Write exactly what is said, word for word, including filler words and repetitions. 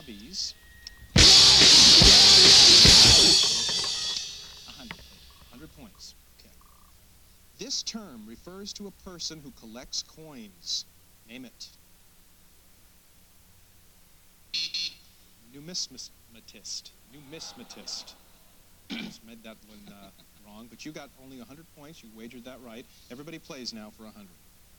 hobbies. A hundred. Hundred points. Okay. This term refers to a person who collects coins. Name it. Numismatist. Numismatist. Just made that one uh, wrong, but you got only a hundred points. You wagered that right. Everybody plays now for a hundred.